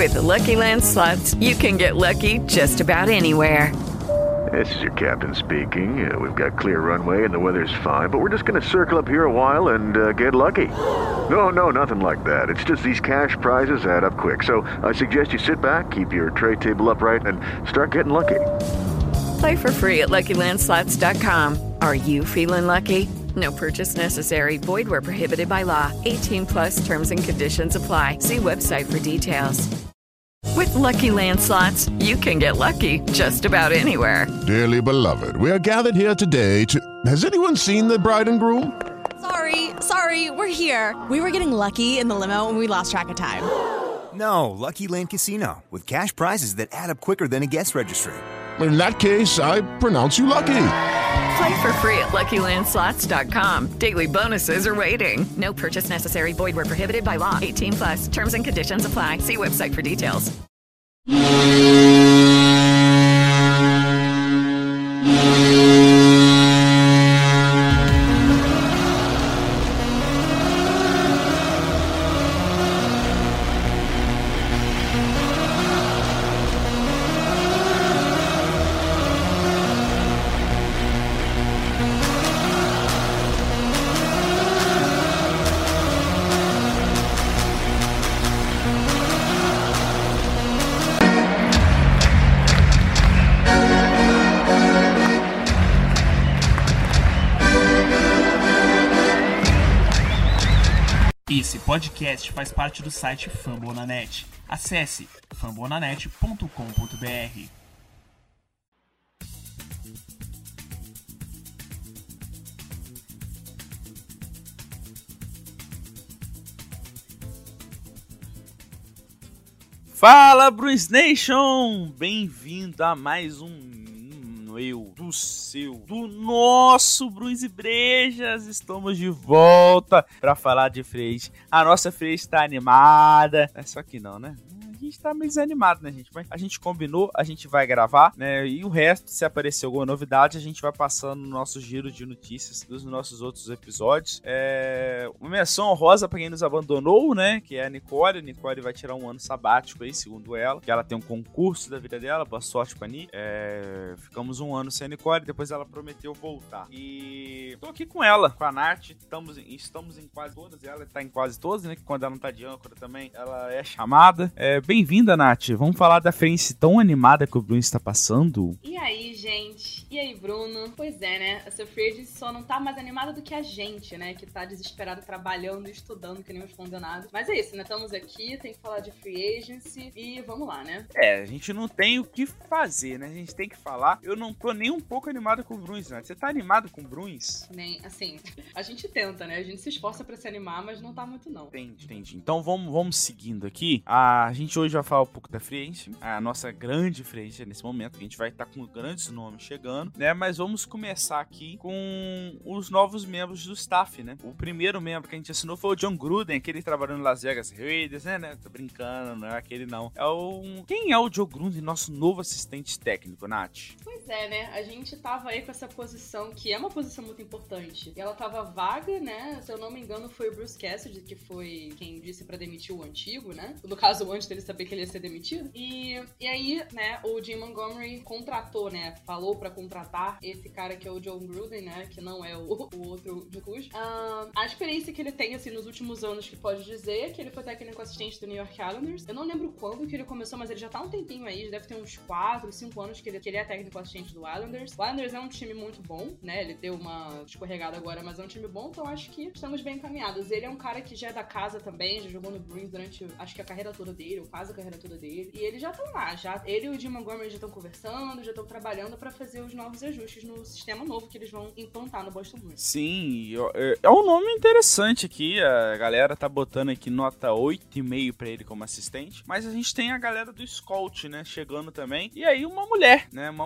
With the Lucky Land Slots, you can get lucky just about anywhere. This is your captain speaking. We've got clear runway and the weather's fine, but we're just going to circle up here a while and get lucky. No, nothing like that. It's just these cash prizes add up quick. So I suggest you sit back, keep your tray table upright, and start getting lucky. Play for free at LuckyLandSlots.com. Are you feeling lucky? No purchase necessary. Void where prohibited by law. 18 plus terms and conditions apply. See website for details. With Lucky Land Slots, you can get lucky just about anywhere. Dearly beloved, we are gathered here today to... Has anyone seen the bride and groom? Sorry, we're here. We were getting lucky in the limo and we lost track of time. No, Lucky Land Casino, with cash prizes that add up quicker than a guest registry. In that case, I pronounce you lucky. Play for free at LuckyLandSlots.com. Daily bonuses are waiting. No purchase necessary. Void where prohibited by law. 18 plus. Terms and conditions apply. See website for details. Esse podcast faz parte do site Fambonanet. Acesse fambonanet.com.br. Fala, Bruins Nation! Bem-vindo a mais um do nosso Bruins e Brejas. Estamos de volta para falar de Freixo. A nossa Freixo está animada. É só que não, né? A gente tá meio desanimado, né, gente? Mas a gente combinou, a gente vai gravar, né? E o resto, se aparecer alguma novidade, a gente vai passando no nosso giro de notícias dos nossos outros episódios. Uma menção honrosa pra quem nos abandonou, né? Que é a Nicole. A Nicole vai tirar um ano sabático aí, segundo ela. Que ela tem um concurso da vida dela. Boa sorte pra Nick. Ficamos um ano sem a Nicole, depois ela prometeu voltar. E tô aqui com ela, com a Nath. Estamos em quase todas. Ela tá em quase todas, né? Que quando ela não tá de âncora também, ela é chamada. Bem-vinda, Nath. Vamos falar da frente tão animada que o Bruno está passando. E aí, gente? E aí, Bruno? Pois é, né? Essa Free Agency só não tá mais animada do que a gente, né? Que tá desesperado trabalhando e estudando que nem uns condenados. Mas é isso, né? Estamos aqui, tem que falar de Free Agency e vamos lá, né? A gente não tem o que fazer, né? A gente tem que falar. Eu não tô nem um pouco animado com o Bruins, né? Você tá animado com o Bruins? Nem, assim, a gente tenta, né? A gente se esforça pra se animar, mas não tá muito, não. Entendi. Então vamos seguindo aqui. A gente hoje vai falar um pouco da Free Agency, a nossa grande Free Agency nesse momento, que a gente vai estar com grandes nomes chegando, né? Mas vamos começar aqui com os novos membros do staff, né? O primeiro membro que a gente assinou foi o John Gruden, aquele trabalhando no Las Vegas Raiders, né? Tô brincando, não é aquele não. Quem é o John Gruden, nosso novo assistente técnico, Nath? Pois é, né? A gente tava aí com essa posição, que é uma posição muito importante. E ela tava vaga, né? Se eu não me engano, foi o Bruce Cassidy, que foi quem disse pra demitir o antigo, né? No caso, antes dele saber que ele ia ser demitido. E aí, né, o Jim Montgomery contratou, né? Falou pra contratar esse cara que é o John Gruden, né? Que não é o outro de Cush. A experiência que ele tem, assim, nos últimos anos, que pode dizer que ele foi técnico assistente do New York Islanders. Eu não lembro quando que ele começou, mas ele já tá há um tempinho aí, já deve ter uns 4, 5 anos que ele é técnico assistente do Islanders. O Islanders é um time muito bom, né? Ele deu uma escorregada agora, mas é um time bom, então acho que estamos bem encaminhados. Ele é um cara que já é da casa também, já jogou no Bruins durante, acho que a carreira toda dele, ou quase a carreira toda dele. E eles já estão lá, ele e o Jim Montgomery já estão conversando, já estão trabalhando pra fazer os novos ajustes no sistema novo que eles vão implantar no Boston Bruins. Sim, é um nome interessante aqui, a galera tá botando aqui nota 8,5 pra ele como assistente, mas a gente tem a galera do Scout, né, chegando também, e aí uma mulher,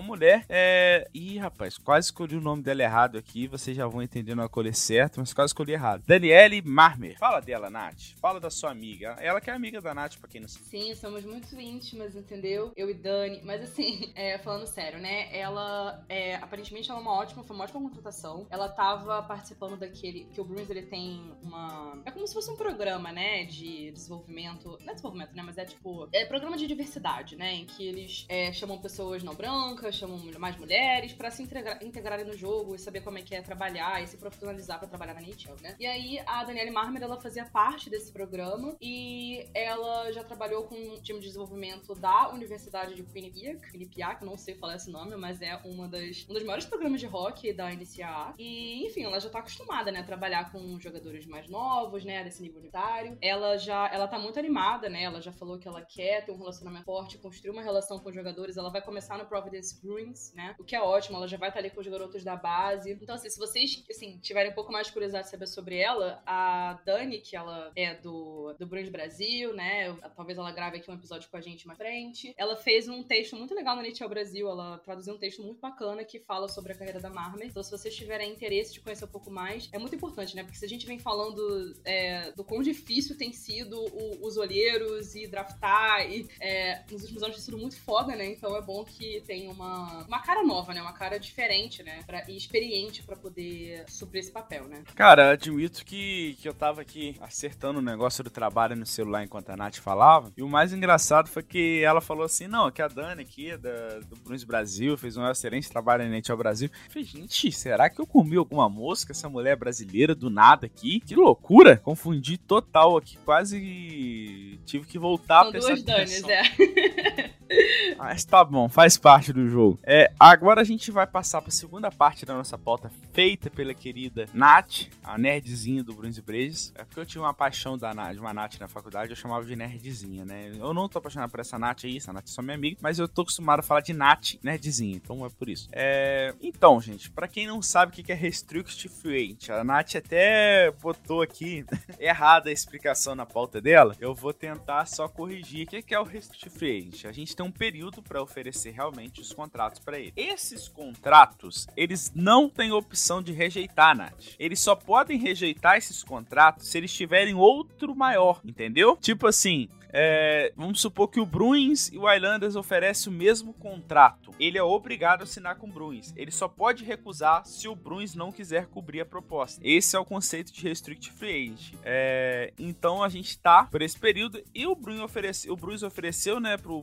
Ih, rapaz, quase escolhi o nome dela errado aqui, vocês já vão entender na colher certo, mas quase escolhi errado. Danielle Marmer. Fala dela, Nath. Fala da sua amiga. Ela que é amiga da Nath, pra quem não sabe. Sim, somos muito íntimas, entendeu? Eu e Dani. Mas assim, falando sério, né? Ela aparentemente ela foi uma ótima contratação. Ela tava participando daquele, que o Bruins, ele tem é como se fosse um programa, né, de desenvolvimento, não é desenvolvimento, né, mas programa de diversidade, né, em que eles chamam pessoas não brancas, chamam mais mulheres pra se integrarem no jogo e saber como é que é trabalhar e se profissionalizar pra trabalhar na NHL, né. E aí a Danielle Marmer, ela fazia parte desse programa e ela já trabalhou com um time de desenvolvimento da Universidade de Quinnipiac, não sei falar esse nome, mas é um dos maiores programas de hockey da NCAA. E, enfim, ela já tá acostumada, né, a trabalhar com jogadores mais novos, né, desse nível universitário. Ela tá muito animada, né, ela já falou que ela quer ter um relacionamento forte, construir uma relação com os jogadores. Ela vai começar no Providence Bruins, né, o que é ótimo, ela já vai estar ali com os garotos da base. Então, assim, se vocês, assim, tiverem um pouco mais de curiosidade de saber sobre ela, a Dani, que ela é do Bruins Brasil, né, talvez ela grave aqui um episódio com a gente mais frente. Ela fez um texto muito legal na NHL Brasil, ela traduziu um texto muito bacana que fala sobre a carreira da Marmer. Então, se vocês tiverem interesse de conhecer um pouco mais, é muito importante, né? Porque se a gente vem falando do quão difícil tem sido os olheiros e draftar, e nos últimos anos tem sido muito foda, né? Então é bom que tem uma cara nova, né? Uma cara diferente, né? E experiente pra poder suprir esse papel, né? Cara, admito que eu tava aqui acertando o negócio do trabalho no celular enquanto a Nath falava, e o mais engraçado foi que ela falou assim, não, que a Dani aqui, do Bruins Brasil, fez um excelente trabalho na NHL Brasil. Eu falei, gente, será que eu comi alguma mosca, essa mulher brasileira do nada aqui? Que loucura! Confundi total aqui, quase tive que voltar São pra duas Danis, Mas tá bom, faz parte do jogo. Agora a gente vai passar pra segunda parte da nossa pauta, feita pela querida Nath, a nerdzinha do Bruins e Brejas. É porque eu tinha uma paixão de uma Nath na faculdade, eu chamava de nerdzinha, né? Eu não tô apaixonado por essa Nath aí, essa Nath é só minha amiga, mas eu tô acostumado a falar de Nath nerdzinha, então é por isso. Então, gente, pra quem não sabe o que é Restricted Free Agent, a Nath até botou aqui errada a explicação na pauta dela, eu vou tentar só corrigir. O que é o Restricted Free Agent? A gente tem um período para oferecer realmente os contratos para ele. Esses contratos, eles não têm opção de rejeitar, Nath. Eles só podem rejeitar esses contratos se eles tiverem outro maior, entendeu? Tipo assim, vamos supor que o Bruins e o Islanders oferecem o mesmo contrato. Ele é obrigado a assinar com o Bruins. Ele só pode recusar se o Bruins não quiser cobrir a proposta. Esse é o conceito de Restricted Free Agent. Então a gente tá por esse período e o Bruins ofereceu, né, pro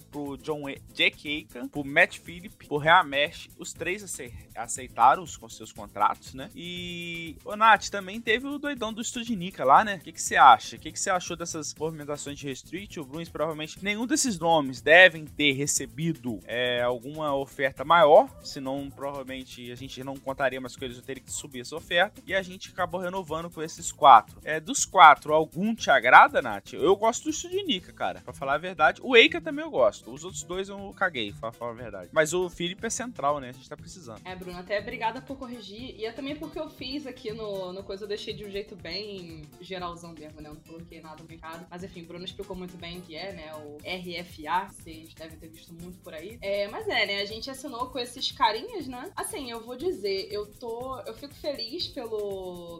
Jack Eichel, pro Matt Phillips, pro Real Mesh, os três aceitaram com seus contratos, né? E o Nath também teve o doidão do Studnicka lá, né? O que você acha? O que você achou dessas movimentações de Restricted? O Bruins provavelmente nenhum desses nomes devem ter recebido alguma oferta maior, senão provavelmente a gente não contaria mais com eles, eu teria que subir essa oferta, e a gente acabou renovando com esses 4. Dos 4, algum te agrada, Nath? Eu gosto do Studnicka, cara, pra falar a verdade. O Eichel também eu gosto, os outros 2 eu caguei, pra falar a verdade. Mas o Phillips é central, né? A gente tá precisando. Bruno, até obrigada por corrigir, e é também porque eu fiz aqui no coisa, eu deixei de um jeito bem geralzão mesmo, né? Eu não coloquei nada complicado, mas enfim, o Bruno explicou muito bem o que é, né? O RFA, vocês devem ter visto muito por aí. Mas né? A gente assinou com esses carinhas, né? Assim, eu vou dizer, eu fico feliz pelo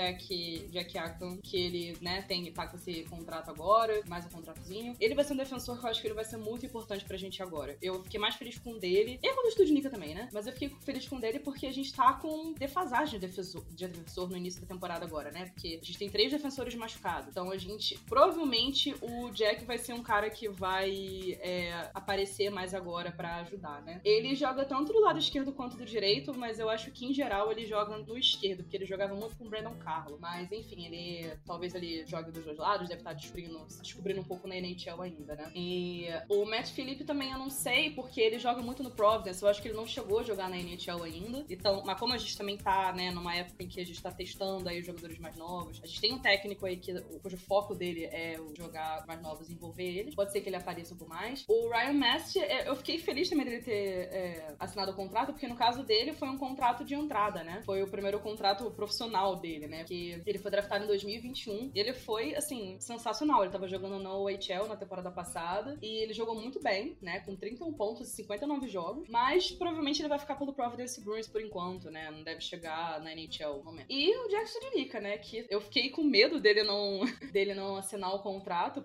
Jack Eichel, que ele, né, tá com esse contrato agora, mais um contratozinho. Ele vai ser um defensor que eu acho que ele vai ser muito importante pra gente agora. Eu fiquei mais feliz com o dele, e com o do Studnicka também, né? Mas eu fiquei feliz com o dele porque a gente tá com defasagem de defensor no início da temporada agora, né? Porque a gente tem 3 defensores machucados. Então provavelmente o Jack vai ser um cara que vai aparecer mais agora pra ajudar, né? Ele joga tanto do lado esquerdo quanto do direito, mas eu acho que em geral ele joga no esquerdo, porque ele jogava muito com o Brandon Carlo. Mas enfim, talvez ele jogue dos 2 lados, deve estar se descobrindo um pouco na NHL ainda, né? E o Matt Phillips também eu não sei, porque ele joga muito no Providence, eu acho que ele não chegou a jogar na NHL ainda. Então, mas como a gente também tá, né, numa época em que a gente tá testando aí os jogadores mais novos, a gente tem um técnico aí cujo foco dele é jogar mais novos e envolver eles. Pode ser que ele apareça um pouco mais. O Ryan Mast, eu fiquei feliz também dele ter assinado o contrato, porque no caso dele foi um contrato de entrada, né? Foi o primeiro contrato profissional dele, né? Porque ele foi draftado em 2021 e ele foi, assim, sensacional. Ele tava jogando no OHL na temporada passada e ele jogou muito bem, né? Com 31 pontos e 59 jogos, mas provavelmente ele vai ficar pelo Providence Bruins por enquanto, né? Não deve chegar na NHL no momento. E o Jack Studnicka, né? Que eu fiquei com medo dele não assinar o contrato, porque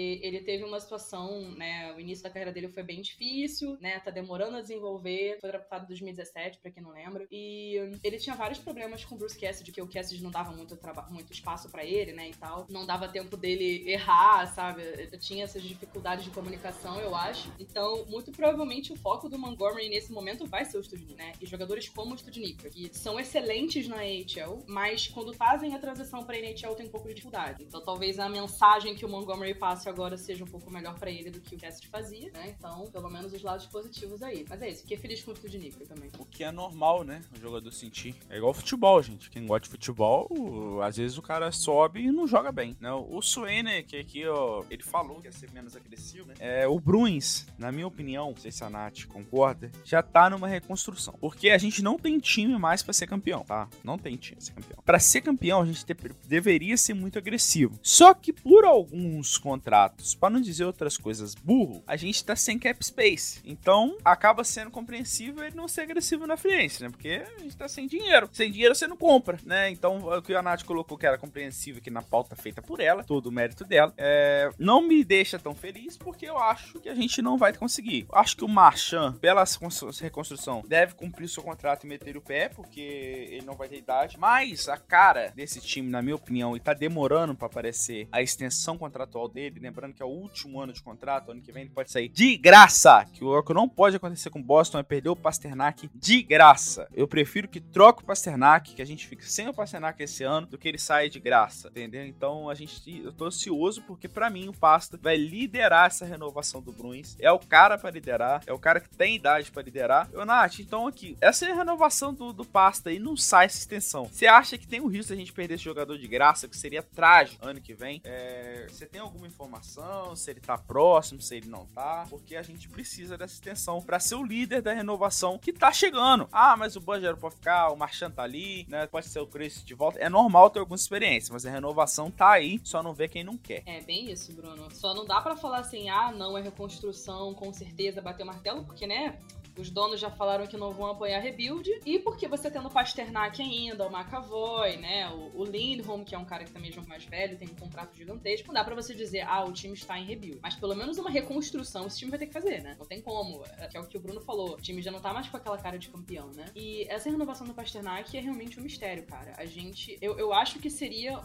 porque ele teve uma situação, né, o início da carreira dele foi bem difícil, né, tá demorando a desenvolver, foi draftado em 2017, pra quem não lembra, e ele tinha vários problemas com o Bruce Cassidy, que o Cassidy não dava muito espaço pra ele, né, e tal, não dava tempo dele errar, sabe, tinha essas dificuldades de comunicação, eu acho, então, muito provavelmente o foco do Montgomery nesse momento vai ser o Studnicka, né, e jogadores como o Studnicka, que são excelentes na AHL, mas quando fazem a transição pra NHL tem um pouco de dificuldade, então talvez a mensagem que o Montgomery passe agora seja um pouco melhor pra ele do que o Cassidy fazia, né, então, pelo menos os lados positivos aí, mas é isso, fiquei feliz com o Studnicka também. O que é normal, né, o jogador sentir, é igual futebol, gente, quem gosta de futebol, às vezes o cara sobe e não joga bem, né, o Sweeney, que aqui, ó, ele falou que ia ser menos agressivo, né, o Bruins, na minha opinião, não sei se a Nath concorda, já tá numa reconstrução, porque a gente não tem time mais pra ser campeão, tá, não tem time pra ser campeão. Pra ser campeão, a gente deveria ser muito agressivo, só que por alguns contratos, pra não dizer outras coisas burro, a gente tá sem cap space, então acaba sendo compreensível ele não ser agressivo na free agency, né, porque a gente tá sem dinheiro você não compra, né, então o que a Nath colocou que era compreensível aqui na pauta feita por ela, todo o mérito dela, não me deixa tão feliz porque eu acho que a gente não vai conseguir. Eu acho que o Marchand, pela reconstrução, deve cumprir seu contrato e meter o pé, porque ele não vai ter idade, mas a cara desse time, na minha opinião, e tá demorando pra aparecer a extensão contratual dele, lembrando que é o último ano de contrato, ano que vem ele pode sair de graça, que o que não pode acontecer com o Boston é perder o Pasternak de graça. Eu prefiro que troque o Pasternak, que a gente fique sem o Pasternak esse ano, do que ele saia de graça, entendeu? Então eu tô ansioso, porque pra mim o Pasta vai liderar essa renovação do Bruins, é o cara pra liderar, é o cara que tem idade pra liderar. Nath, então aqui, essa é a renovação do Pasta e não sai essa extensão. Você acha que tem o risco de a gente perder esse jogador de graça, que seria trágico ano que vem? Você tem alguma informação, se ele tá próximo, se ele não tá? Porque a gente precisa dessa extensão pra ser o líder da renovação que tá chegando. Mas o Budger pode ficar, o Marchand tá ali, né? Pode ser o Chris de volta. É normal ter alguma experiência, mas a renovação tá aí, só não vê quem não quer. É bem isso, Bruno. Só não dá pra falar assim, não, é reconstrução, com certeza, bater o martelo, porque, né, os donos já falaram que não vão apoiar rebuild, e porque você tendo o Pasternak ainda, o McAvoy, né, o Lindholm, que é um cara que também é jogo mais velho, tem um contrato gigantesco, não dá pra você dizer, o time está em rebuild. Mas pelo menos uma reconstrução esse time vai ter que fazer, né? Não tem como, que é o que o Bruno falou, o time já não tá mais com aquela cara de campeão, né? E essa renovação do Pasternak é realmente um mistério, cara. A gente, eu acho que seria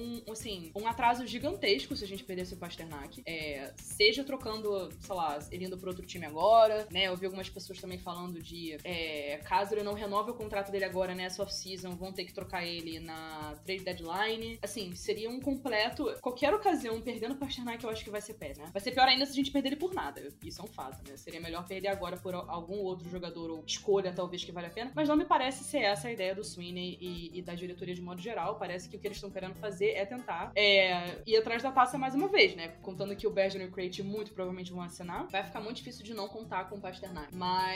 um atraso gigantesco se a gente perdesse o Pasternak, seja trocando, sei lá, ele indo pro outro time agora, né? Eu vi algumas pessoas também falando de caso ele não renove o contrato dele agora nessa off-season, vão ter que trocar ele na trade deadline. Assim, seria um completo... Qualquer ocasião, perdendo o Pasternak, eu acho que vai ser pé, né? Vai ser pior ainda se a gente perder ele por nada. Isso é um fato, né? Seria melhor perder agora por algum outro jogador ou escolha, talvez, que vale a pena. Mas não me parece ser essa a ideia do Sweeney e da diretoria de modo geral. Parece que o que eles estão querendo fazer é tentar ir atrás da taça mais uma vez, né? Contando que o Bergeron e o Krejci muito provavelmente vão assinar, vai ficar muito difícil de não contar com o Pasternak.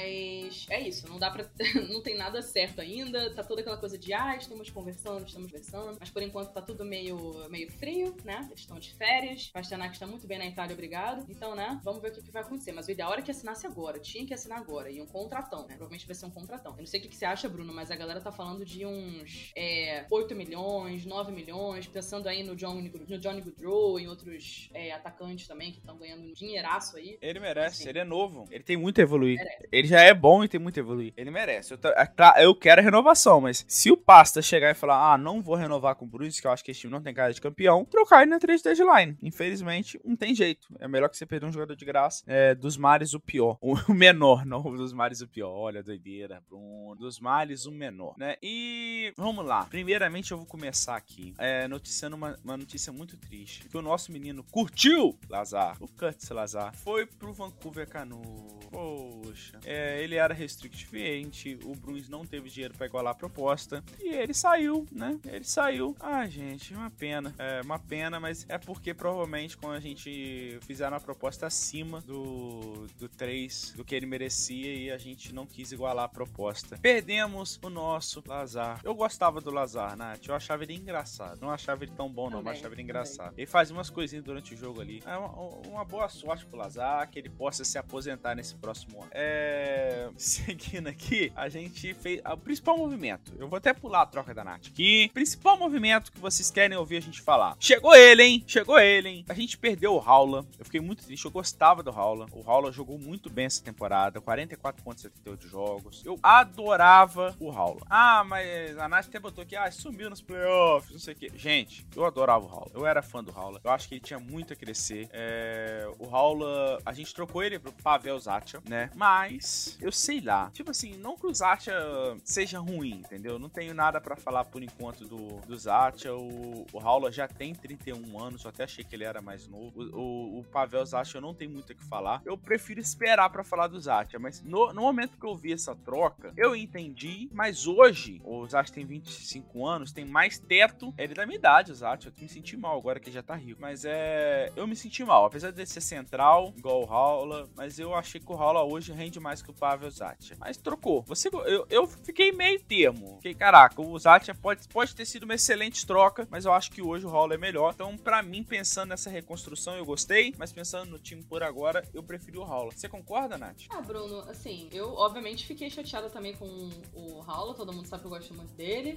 Mas é isso, não dá pra... não tem nada certo ainda, tá toda aquela coisa de estamos conversando, mas por enquanto tá tudo meio frio, né? Eles estão de férias, o Pasternak está muito bem na Itália, obrigado. Então, né, vamos ver o que vai acontecer. Mas o ideal era que assinasse agora, tinha que assinar agora, e um contratão, né? Provavelmente vai ser um contratão. Eu não sei o que você acha, Bruno, mas a galera tá falando de uns 8 milhões, 9 milhões, pensando aí no Johnny Gaudreau e outros atacantes também, que estão ganhando um dinheiraço aí. Ele merece, assim, ele é novo, ele tem muito a evoluir. Ele já é bom e tem muito a evoluir. Ele merece. Eu quero a renovação, mas se o Pasta chegar e falar, não vou renovar com o Bruins, que eu acho que esse time não tem cara de campeão, trocar ele na trade deadline. Infelizmente, não tem jeito. É melhor que você perder um jogador de graça. Dos males, o pior. O menor, não dos males, o pior. Olha, doideira, Bruno. Dos males, o menor, né? E vamos lá. Primeiramente, eu vou começar aqui noticiando uma notícia muito triste. Que o nosso menino curtiu Lazar. O Curtis Lazar foi pro Vancouver Canucks. Poxa. Ele era restricted free agent, o Bruins não teve dinheiro pra igualar a proposta, e ele saiu, né? Ele saiu. Gente, uma pena. Uma pena, mas é porque provavelmente quando a gente fizer uma proposta acima do 3, do que ele merecia, e a gente não quis igualar a proposta. Perdemos o nosso Lazar. Eu gostava do Lazar, Nath. Eu achava ele engraçado. Não achava ele tão bom, não, mas achava ele engraçado. Ele fazia umas coisinhas durante o jogo ali. Uma boa sorte pro Lazar, que ele possa se aposentar nesse próximo ano. Seguindo aqui, a gente fez o principal movimento. Eu vou até pular a troca da Nath aqui. Principal movimento que vocês querem ouvir a gente falar. Chegou ele, hein? A gente gente perdeu o Raula. Eu fiquei muito triste, eu gostava do Raula. O Raula jogou muito bem essa temporada, 44 pontos em 78 jogos. Eu adorava o Raula. Ah, mas a Nath até botou aqui, sumiu nos playoffs, não sei o quê. Gente, eu adorava o Raula. Eu era fã do Raula. Eu acho que ele tinha muito a crescer. O Raula, a gente trocou ele pro Pavel Zacha, né? Mas, eu sei lá. Tipo assim, não que o Zacha seja ruim, entendeu? Não tenho nada pra falar por enquanto do Zacha. O Raula já tem 31 anos, eu até achei que ele era mais novo. O Pavel Zacha eu não tenho muito o que falar. Eu prefiro esperar pra falar do Zacha, mas no momento que eu vi essa troca, eu entendi, mas hoje, o Zacha tem 25 anos, tem mais teto, ele é da minha idade, o Zacha. Eu me senti mal agora que já tá rico, mas eu me senti mal, apesar de ser central, igual o Raula, mas eu achei que o Raula hoje rende mais que o Pavel Zacha. Mas trocou. Eu fiquei meio termo. Fiquei, caraca, o Zacha pode ter sido uma excelente troca, mas eu acho que hoje o Raula é melhor. Então, pra mim, pensando nessa reconstrução, eu gostei, mas pensando no time por agora, eu preferi o Raula. Você concorda, Nath? Bruno, assim, eu obviamente fiquei chateada também com o Raula, todo mundo sabe que eu gosto muito dele,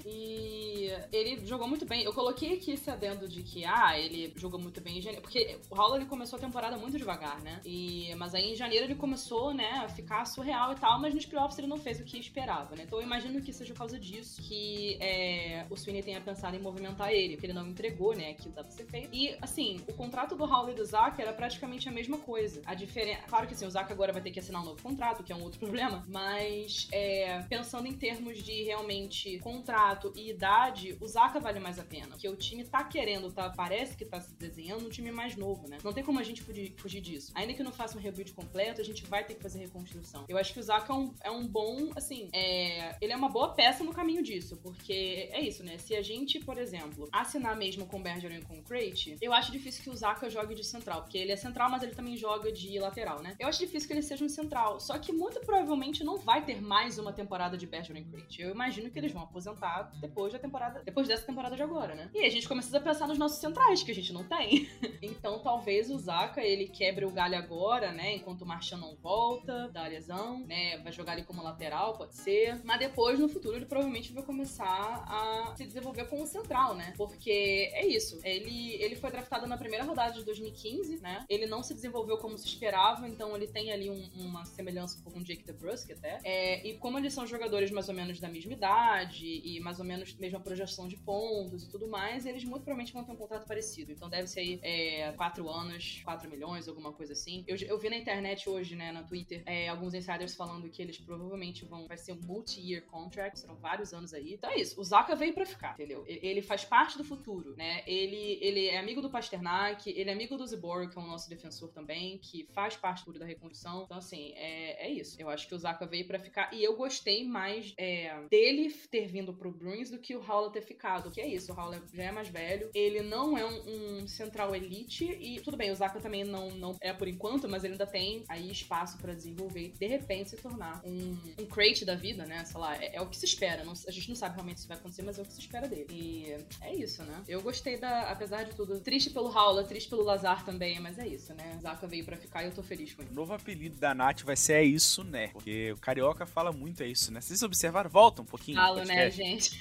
e ele jogou muito bem. Eu coloquei aqui esse adendo de que, ele jogou muito bem em janeiro, porque o Raula, ele começou a temporada muito devagar, né? Mas aí em janeiro ele começou, né, a ficar surreal e tal, mas nos playoffs ele não fez o que esperava, né? Então eu imagino que seja por causa disso que o Sweeney tenha pensado em movimentar ele, porque ele não entregou, né, aquilo que dava pra ser feito. E, assim, o contrato do Raula e do Zacha era praticamente a mesma coisa. A diferença... Claro que, assim, o Zacha agora vai ter que assinar um novo contrato, que é um outro problema, mas pensando em termos de realmente contrato e idade, o Zacha vale mais a pena, porque o time tá querendo, parece que tá se desenhando um time mais novo, né? Não tem como a gente fugir disso. Ainda que não faça um rebuild completo, a gente vai ter que fazer reconstrução. Eu acho que o Zacha é um bom, assim, ele é uma boa peça no caminho disso, porque é isso, né? Se a gente, por exemplo, assinar mesmo com o Bergeron e com o Krejci, eu acho difícil que o Zacha jogue de central, porque ele é central, mas ele também joga de lateral, né? Eu acho difícil que ele seja um central, só que muito provavelmente não vai ter mais uma temporada de Bergeron e Krejci. Eu imagino que eles vão aposentar depois dessa temporada de agora, né? E aí a gente começa a pensar nos nossos centrais, que a gente não tem. Então talvez o Zacha, ele quebre o galho agora, né? Enquanto o Marchand não volta da lesão, né? Vai jogar ali como lateral, pode ser. Mas depois, no futuro, ele provavelmente vai começar a se desenvolver como central, né? Porque é isso. Ele foi draftado na primeira rodada de 2015, né? Ele não se desenvolveu como se esperava, então ele tem ali uma semelhança com o Jake DeBrusk até. E como eles são jogadores mais ou menos da mesma idade e mais ou menos mesma projeção de pontos e tudo mais, eles muito provavelmente vão ter um contrato parecido. Então deve ser aí 4 anos, 4 milhões, alguma coisa assim. Eu vi na internet hoje, né, no Twitter, alguns insiders falando que eles provavelmente vai ser um multi-year contract, serão vários anos aí. Então é isso, o Zacha veio pra ficar, entendeu? Ele faz parte do futuro, né? Ele é amigo do Pasternak, ele é amigo do Zborg, que é o nosso defensor também, que faz parte do futuro da reconstrução. Então assim, é isso. Eu acho que o Zacha veio pra ficar, e eu gostei mais dele ter vindo pro Bruins do que o Raula ter ficado, que é isso, o Raula já é mais velho, ele não é um central elite, e tudo bem, o Zacha também não é por enquanto, mas ele ainda tem aí espaço pra desenvolver, de repente se tornar um Krejci da vida, né, sei lá, é o que se espera, a gente não sabe realmente se vai acontecer, mas é o que se espera dele, e é isso, né, eu gostei apesar de tudo, triste pelo Raula, triste pelo Lazar também, mas é isso, né, o Zacha veio pra ficar e eu tô feliz com ele. O novo apelido da Nath vai ser isso, né, porque o Carioca fala muito isso, né, vocês observaram? Volta um pouquinho. Falo, né, gente?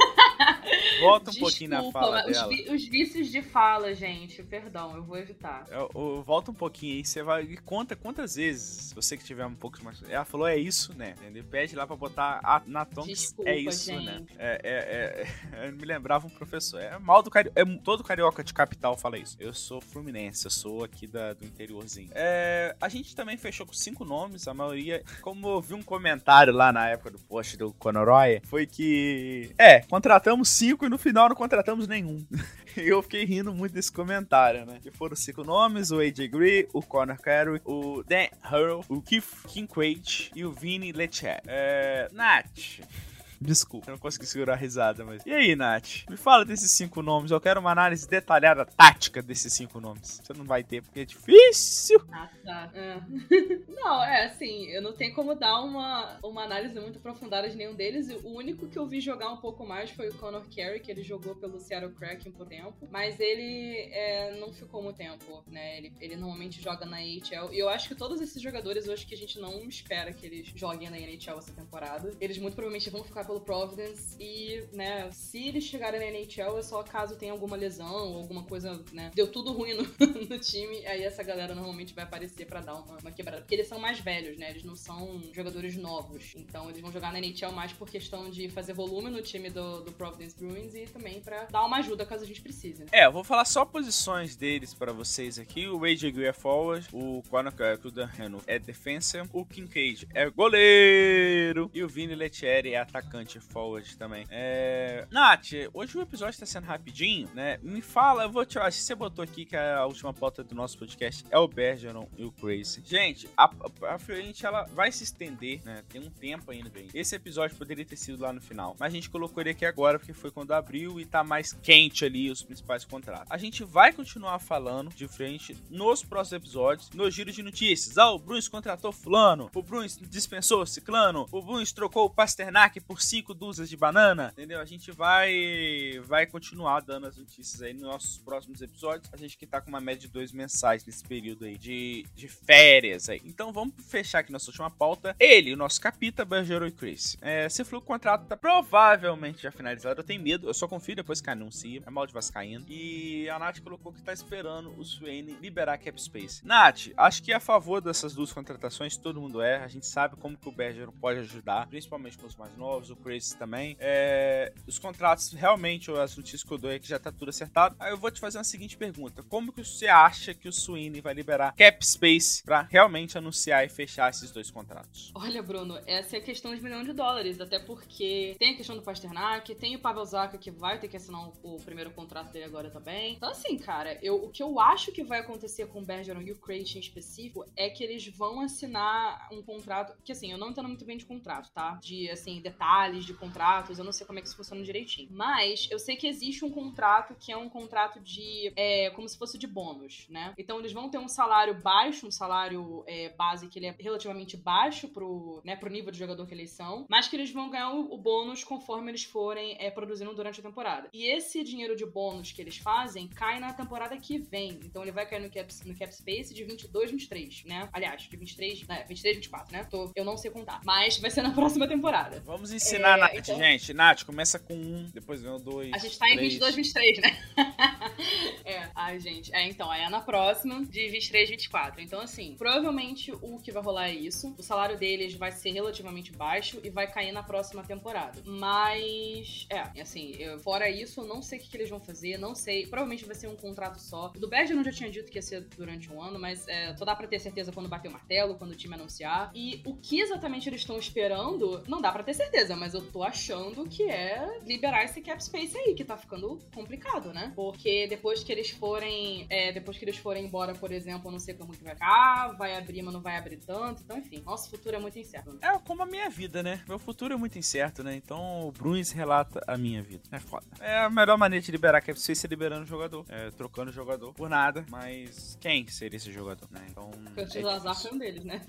Volta um pouquinho na fala dela. Os vícios de fala, gente, perdão, eu vou evitar. Volta um pouquinho aí, você vai e conta quantas vezes, você que tiver um pouco mais... Ela falou, é isso, né? Entendeu? Pede lá pra botar na Tonks, desculpa, é isso, gente. né? Eu me lembrava um professor. Mal do Carioca, todo carioca de capital fala isso. Eu sou fluminense, eu sou aqui do interiorzinho. A gente também fechou com 5 nomes, a maioria... Como eu vi um comentário lá na época do post do Conoroy, foi que... contratamos 5 e no final não contratamos nenhum. E eu fiquei rindo muito desse comentário, né? Que foram 5 nomes, o AJ Green, o Connor Carey, o Dan Hurl, o Keith Kincaid e o Vinny Letcher. Nath... Desculpa, eu não consegui segurar a risada, mas... E aí, Nath? Me fala desses 5 nomes. Eu quero uma análise detalhada, tática desses 5 nomes. Você não vai ter, porque é difícil. Ah, tá. Não, assim, eu não tenho como dar uma análise muito aprofundada de nenhum deles. O único que eu vi jogar um pouco mais foi o Connor Carey, que ele jogou pelo Seattle Kraken por tempo. Mas ele não ficou muito tempo, né? Ele normalmente joga na AHL. E eu acho que todos esses jogadores, eu acho que a gente não espera que eles joguem na NHL essa temporada. Eles muito provavelmente vão ficar ficar pelo Providence e, né, se eles chegarem na NHL é só caso tenha alguma lesão ou alguma coisa, né, deu tudo ruim no time, aí essa galera normalmente vai aparecer pra dar uma quebrada. Porque eles são mais velhos, né, eles não são jogadores novos, então eles vão jogar na NHL mais por questão de fazer volume no time do Providence Bruins e também pra dar uma ajuda caso a gente precise. Eu vou falar só posições deles pra vocês aqui. O AJ Gray é forward, o Conor Cudahano é defensa, o Kincaid é goleiro e o Vini Lettieri é atacante forward também. Nath, hoje o episódio tá sendo rapidinho, né? Me fala, acho que você botou aqui que a última pauta do nosso podcast é o Bergeron e o Crazy. Gente, a frente ela vai se estender, né? Tem um tempo ainda bem. Esse episódio poderia ter sido lá no final, mas a gente colocou ele aqui agora porque foi quando abriu e tá mais quente ali os principais contratos. A gente vai continuar falando de frente nos próximos episódios, no giro de notícias. O Bruins contratou fulano, o Bruins dispensou o ciclano, o Bruins trocou o Pasternak por 5 dúzias de banana, entendeu? A gente vai continuar dando as notícias aí nos nossos próximos episódios. A gente que tá com uma média de 2 mensais nesse período aí de férias aí. Então vamos fechar aqui nossa última pauta. Ele, o nosso capita, Bergeron e Chris. Você falou que o contrato tá provavelmente já finalizado. Eu tenho medo, eu só confio depois que anuncia. É mal de vascaíno. E a Nath colocou que tá esperando o Sweeney liberar cap space. Nath, acho que a favor dessas duas contratações todo mundo é. A gente sabe como que o Bergeron pode ajudar, principalmente com os mais novos, o Chris também. Os contratos, realmente, as notícias que eu dou é que já tá tudo acertado. Aí eu vou te fazer uma seguinte pergunta. Como que você acha que o Sweeney vai liberar cap space pra realmente anunciar e fechar esses dois contratos? Olha, Bruno, essa é a questão dos $1 milhões, até porque tem a questão do Pasternak, tem o Pavel Zacha que vai ter que assinar o primeiro contrato dele agora também. Então, assim, cara, o que eu acho que vai acontecer com o Bergeron e o Krejci em específico é que eles vão assinar um contrato, que assim, eu não entendo muito bem de contrato, tá? De, assim, detalhes de contratos, eu não sei como é que isso funciona direitinho. Mas eu sei que existe um contrato que é um contrato de, como se fosse de bônus, né? Então eles vão ter um salário baixo, um salário base que ele é relativamente baixo pro nível de jogador que eles são, mas que eles vão ganhar o bônus conforme eles forem produzindo durante a temporada. E esse dinheiro de bônus que eles fazem cai na temporada que vem. Então ele vai cair no cap space de 22, 23, né? Aliás, de 23, 24, né? Eu não sei contar. Mas vai ser na próxima temporada. Vamos ensinar a Nath, então... gente. Nath, começa com 1, depois vem o 2. A gente tá 3. Em 22, 23, né? Ai, gente. Então, aí é na próxima, de 23, 24. Então, assim, provavelmente o que vai rolar é isso. O salário deles vai ser relativamente baixo e vai cair na próxima temporada. Mas, assim, fora isso, eu não sei o que eles vão fazer, não sei. Provavelmente vai ser um contrato só. O do Bergeron já tinha dito que ia ser durante um ano, mas só dá pra ter certeza quando bater o martelo, quando o time anunciar. E o que exatamente eles estão esperando, não dá pra ter certeza, mas eu tô achando que é liberar esse cap space aí, que tá ficando complicado, né? Porque depois que eles forem embora, por exemplo, eu não sei como que vai ficar, vai abrir, mas não vai abrir tanto. Então, enfim, nosso futuro é muito incerto. É como a minha vida, né? Meu futuro é muito incerto, né? Então o Bruins relata a minha vida. É foda. É a melhor maneira de liberar cap space é liberando o jogador. Trocando o jogador por nada. Mas quem seria esse jogador, né? Então. O Lazar foi um deles, né?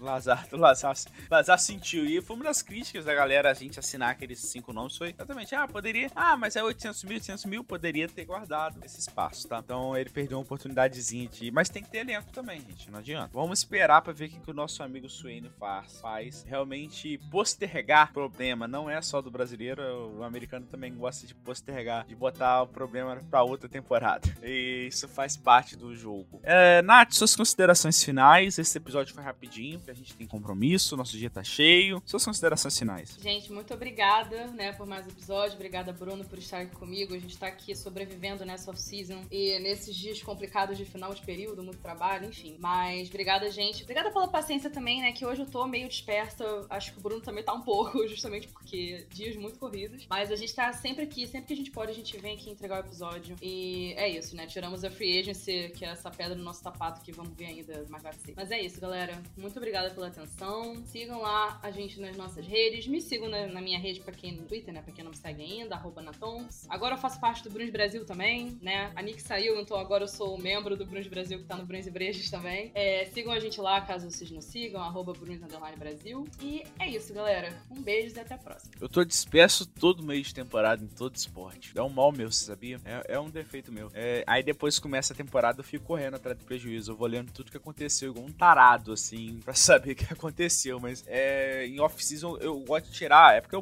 Lazar sentiu. E foi uma das críticas da galera a gente assinar aqueles 5 nomes. Foi exatamente, poderia. Mas é 800 mil, poderia ter guardado esse espaço, tá? Então ele perdeu uma oportunidadezinha de. Mas tem que ter elenco também, gente. Não adianta. Vamos esperar pra ver o que o nosso amigo Sweeney faz. Realmente postergar problema. Não é só do brasileiro. O americano também gosta de postergar, de botar o problema pra outra temporada. E isso faz parte do jogo. Nath, suas considerações finais. Esse episódio foi rapidinho, porque a gente tem compromisso. Nosso dia tá cheio. Suas considerações finais. Gente, muito obrigada, né, por mais episódio. Obrigada, Bruno, por estar aqui comigo. A gente tá aqui sobrevivendo nessa off-season e nesses dias complicados de final de período, muito trabalho, enfim. Mas obrigada, gente. Obrigada pela paciência também, né, que hoje eu tô meio dispersa. Acho que o Bruno também tá um pouco, justamente porque dias muito corridos. Mas a gente tá sempre aqui, sempre que a gente pode, a gente vem aqui entregar o episódio. E é isso, né, tiramos a free agency, que é essa pedra no nosso sapato que vamos ver ainda mais vai ser. Mas é isso, galera. Muito obrigada pela atenção. Sigam lá a gente nas nossas redes. Me sigam na minha rede, pra quem no Twitter, né, pra quem não me segue ainda, @natons. Agora eu faço parte do Bruins Brasil também, né? A Nick saiu, então agora eu sou membro do Bruins Brasil, que tá no Bruins e Brejas também. Sigam a gente lá, caso vocês não sigam, @Bruins_Brasil. E é isso, galera. Um beijo e até a próxima. Eu tô disperso todo meio de temporada em todo esporte. É um mal meu, você sabia? É um defeito meu. Aí depois que começa a temporada, eu fico correndo atrás do prejuízo. Eu vou lendo tudo que aconteceu, igual um tarado, assim, pra saber o que aconteceu. Mas em off-season eu gosto de tirar, porque eu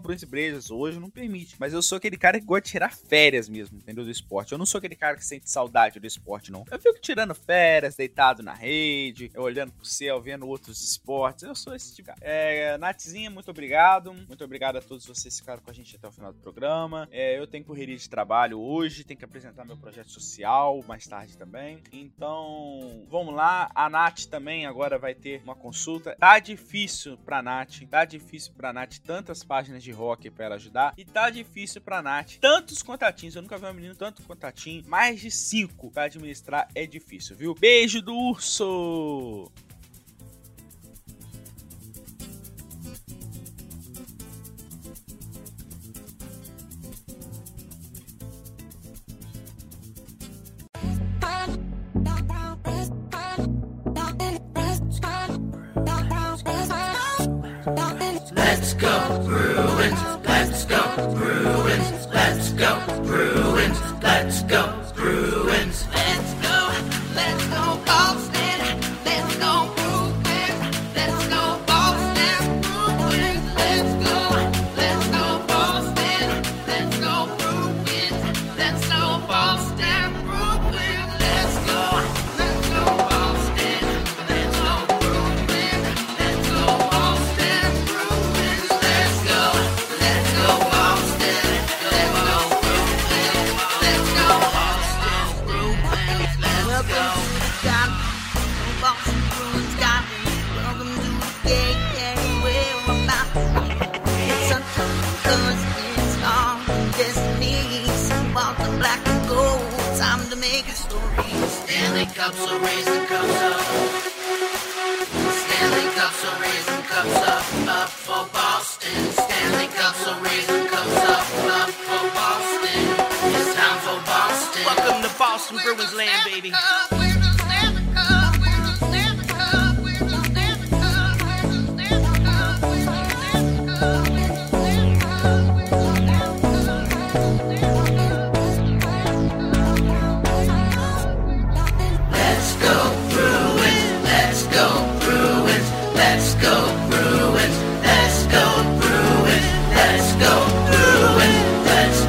Bruins e Brejas hoje não permite. Mas eu sou aquele cara que gosta de tirar férias mesmo, entendeu? Do esporte. Eu não sou aquele cara que sente saudade do esporte, não. Eu fico tirando férias, deitado na rede, olhando pro céu, vendo outros esportes. Eu sou esse tipo de cara. Nathzinha, muito obrigado. Muito obrigado a todos vocês que ficaram com a gente até o final do programa. Eu tenho correria de trabalho hoje, tenho que apresentar meu projeto social mais tarde também. Então, vamos lá. A Nath também agora vai ter uma consulta. Tá difícil pra Nath tantas páginas de rock pra ela ajudar. E tá difícil pra Nath tantos contatinhos. Eu nunca vi uma menina tanto contatinho. Mais de 5 pra administrar é difícil, viu? Beijo do urso! Let's go Bruins, let's go Bruins, let's go Bruins, let's go Bruins, let's go Boston, let's go Bruins, let's go Boston Bruins, let's go Boston, let's go Bruins, let's go Boston Bruins, let's go Boston, let's go Bruins, let's go Boston Bruins, let's go Boston, let's go Bruins, let's go Boston Bruins, let's go. Boston Bruins got me. Welcome to the game where I'm about to win. It's because it's our destinies. While the black and gold, time to make a story. Stanley Cups are raising cups up. Stanley Cups are raising cups up for Boston. Stanley Cups are raising cups up for Boston. It's time for Boston. Welcome to Boston Bruins land, baby. Let's go Bruins, let's go Bruins, let's go Bruins, let's go Bruins, let's go Bruins, let's